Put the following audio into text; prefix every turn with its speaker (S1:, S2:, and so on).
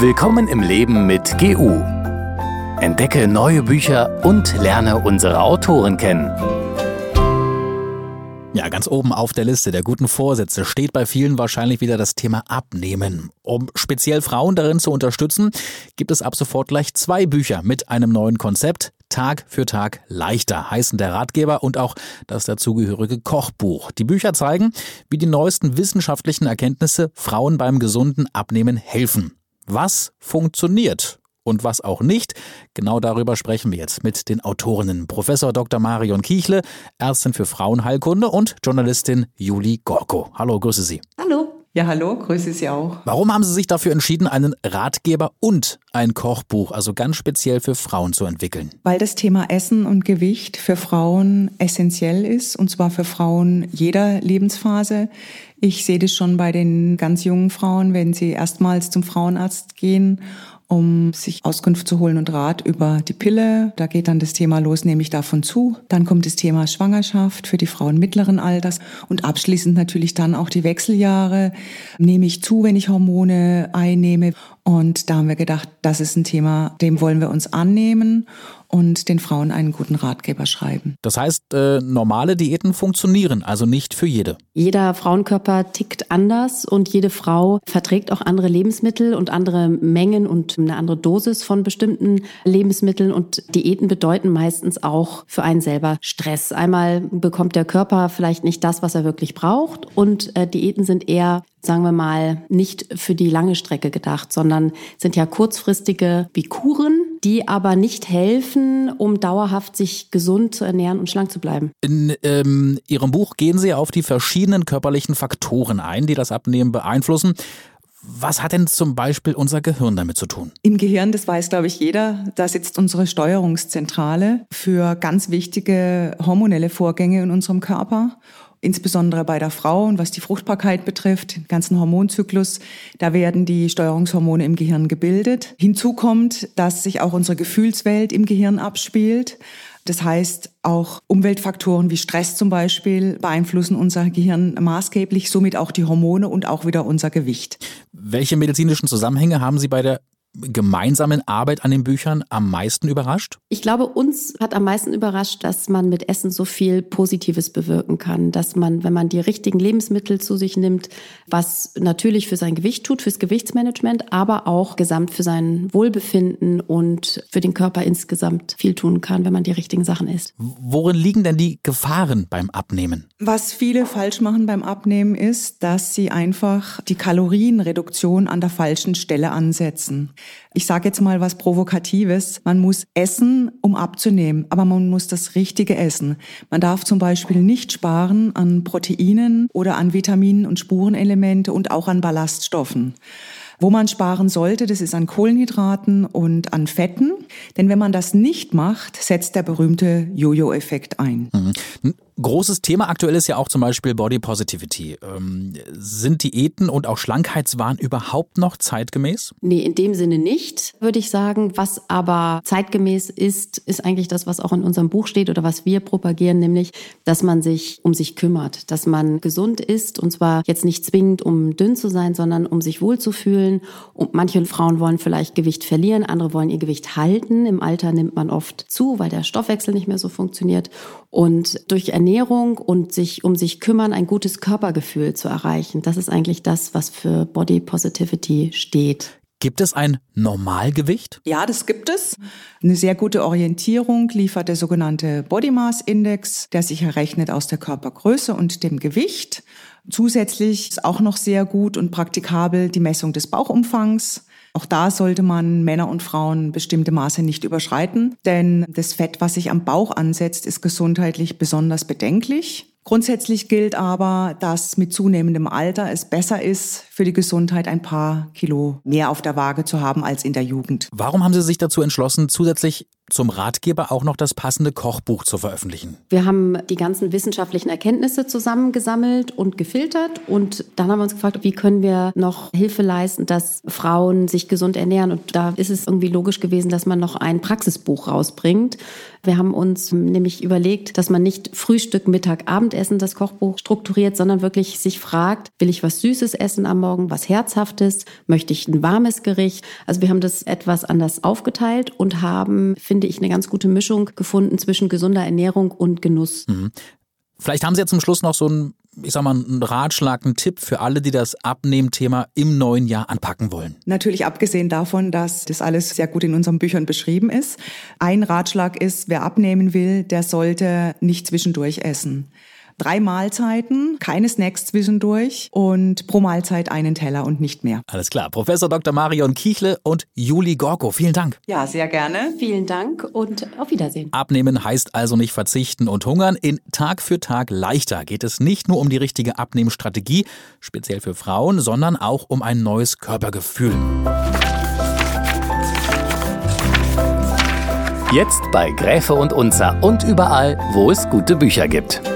S1: Willkommen im Leben mit GU. Entdecke neue Bücher und lerne unsere Autoren kennen.
S2: Ja, ganz oben auf der Liste der guten Vorsätze steht bei vielen wahrscheinlich wieder das Thema Abnehmen. Um speziell Frauen darin zu unterstützen, gibt es ab sofort gleich 2 Bücher mit einem neuen Konzept. Tag für Tag leichter heißen der Ratgeber und auch das dazugehörige Kochbuch. Die Bücher zeigen, wie die neuesten wissenschaftlichen Erkenntnisse Frauen beim gesunden Abnehmen helfen. Was funktioniert? Und was auch nicht, genau darüber sprechen wir jetzt mit den Autorinnen Professor Dr. Marion Kiechle, Ärztin für Frauenheilkunde und Journalistin Julie Gorko. Hallo, grüße Sie.
S3: Hallo. Ja, hallo, grüße Sie auch.
S2: Warum haben Sie sich dafür entschieden, einen Ratgeber und ein Kochbuch, also ganz speziell für Frauen, zu entwickeln?
S3: Weil das Thema Essen und Gewicht für Frauen essentiell ist, und zwar für Frauen jeder Lebensphase. Ich sehe das schon bei den ganz jungen Frauen, wenn sie erstmals zum Frauenarzt gehen, um sich Auskunft zu holen und Rat über die Pille. Da geht dann das Thema los, nehme ich davon zu. Dann kommt das Thema Schwangerschaft für die Frauen mittleren Alters und abschließend natürlich dann auch die Wechseljahre. Nehme ich zu, wenn ich Hormone einnehme? Und da haben wir gedacht, das ist ein Thema, dem wollen wir uns annehmen und den Frauen einen guten Ratgeber schreiben.
S2: Das heißt, normale Diäten funktionieren, also nicht für jede.
S4: Jeder Frauenkörper tickt anders und jede Frau verträgt auch andere Lebensmittel und andere Mengen und eine andere Dosis von bestimmten Lebensmitteln. Und Diäten bedeuten meistens auch für einen selber Stress. Einmal bekommt der Körper vielleicht nicht das, was er wirklich braucht. Und Diäten sind eher, sagen wir mal, nicht für die lange Strecke gedacht, sondern sind ja kurzfristige wie Kuren, die aber nicht helfen, um dauerhaft sich gesund zu ernähren und schlank zu bleiben.
S2: In Ihrem Buch gehen Sie auf die verschiedenen körperlichen Faktoren ein, die das Abnehmen beeinflussen. Was hat denn zum Beispiel unser Gehirn damit zu tun?
S3: Im Gehirn, das weiß, glaube ich, jeder, da sitzt unsere Steuerungszentrale für ganz wichtige hormonelle Vorgänge in unserem Körper. Insbesondere bei der Frau und was die Fruchtbarkeit betrifft, den ganzen Hormonzyklus, da werden die Steuerungshormone im Gehirn gebildet. Hinzu kommt, dass sich auch unsere Gefühlswelt im Gehirn abspielt. Das heißt, auch Umweltfaktoren wie Stress zum Beispiel beeinflussen unser Gehirn maßgeblich, somit auch die Hormone und auch wieder unser Gewicht.
S2: Welche medizinischen Zusammenhänge haben Sie bei der gemeinsamen Arbeit an den Büchern am meisten überrascht?
S4: Ich glaube, uns hat am meisten überrascht, dass man mit Essen so viel Positives bewirken kann, dass man, wenn man die richtigen Lebensmittel zu sich nimmt, was natürlich für sein Gewicht tut, fürs Gewichtsmanagement, aber auch gesamt für sein Wohlbefinden und für den Körper insgesamt viel tun kann, wenn man die richtigen Sachen isst.
S2: Worin liegen denn die Gefahren beim Abnehmen?
S3: Was viele falsch machen beim Abnehmen ist, dass sie einfach die Kalorienreduktion an der falschen Stelle ansetzen. Ich sage jetzt mal was Provokatives. Man muss essen, um abzunehmen, aber man muss das Richtige essen. Man darf zum Beispiel nicht sparen an Proteinen oder an Vitaminen und Spurenelemente und auch an Ballaststoffen. Wo man sparen sollte, das ist an Kohlenhydraten und an Fetten. Denn wenn man das nicht macht, setzt der berühmte Jojo-Effekt ein.
S2: Ein großes Thema aktuell ist ja auch zum Beispiel Body Positivity. Sind Diäten und auch Schlankheitswahn überhaupt noch zeitgemäß?
S4: Nee, in dem Sinne nicht, würde ich sagen. Was aber zeitgemäß ist, ist eigentlich das, was auch in unserem Buch steht oder was wir propagieren, nämlich, dass man sich um sich kümmert, dass man gesund isst und zwar jetzt nicht zwingend, um dünn zu sein, sondern um sich wohlzufühlen. Und manche Frauen wollen vielleicht Gewicht verlieren, andere wollen ihr Gewicht halten. Im Alter nimmt man oft zu, weil der Stoffwechsel nicht mehr so funktioniert. Und durch Ernährung und sich um sich kümmern, ein gutes Körpergefühl zu erreichen. Das ist eigentlich das, was für Body Positivity steht.
S2: Gibt es ein Normalgewicht?
S3: Ja, das gibt es. Eine sehr gute Orientierung liefert der sogenannte Body Mass Index, der sich errechnet aus der Körpergröße und dem Gewicht. Zusätzlich ist auch noch sehr gut und praktikabel die Messung des Bauchumfangs. Auch da sollte man Männer und Frauen bestimmte Maße nicht überschreiten, denn das Fett, was sich am Bauch ansetzt, ist gesundheitlich besonders bedenklich. Grundsätzlich gilt aber, dass mit zunehmendem Alter es besser ist, für die Gesundheit ein paar Kilo mehr auf der Waage zu haben als in der Jugend.
S2: Warum haben Sie sich dazu entschlossen, zusätzlich zum Ratgeber auch noch das passende Kochbuch zu veröffentlichen?
S4: Wir haben die ganzen wissenschaftlichen Erkenntnisse zusammengesammelt und gefiltert und dann haben wir uns gefragt, wie können wir noch Hilfe leisten, dass Frauen sich sich gesund ernähren. Und da ist es irgendwie logisch gewesen, dass man noch ein Praxisbuch rausbringt. Wir haben uns nämlich überlegt, dass man nicht Frühstück, Mittag, Abendessen das Kochbuch strukturiert, sondern wirklich sich fragt, will ich was Süßes essen am Morgen, was Herzhaftes, möchte ich ein warmes Gericht? Also wir haben das etwas anders aufgeteilt und haben, finde ich, eine ganz gute Mischung gefunden zwischen gesunder Ernährung und Genuss.
S2: Vielleicht haben Sie ja zum Schluss noch so einen Ratschlag, einen Tipp für alle, die das Abnehmthema im neuen Jahr anpacken wollen.
S3: Natürlich abgesehen davon, dass das alles sehr gut in unseren Büchern beschrieben ist. Ein Ratschlag ist, wer abnehmen will, der sollte nicht zwischendurch essen. 3 Mahlzeiten, keine Snacks zwischendurch und pro Mahlzeit einen Teller und nicht mehr.
S2: Alles klar. Professor Dr. Marion Kiechle und Julie Gorko, vielen Dank.
S3: Ja, sehr gerne.
S4: Vielen Dank und auf Wiedersehen.
S2: Abnehmen heißt also nicht verzichten und hungern. In Tag für Tag leichter geht es nicht nur um die richtige Abnehmstrategie, speziell für Frauen, sondern auch um ein neues Körpergefühl.
S1: Jetzt bei Gräfe und Unzer und überall, wo es gute Bücher gibt.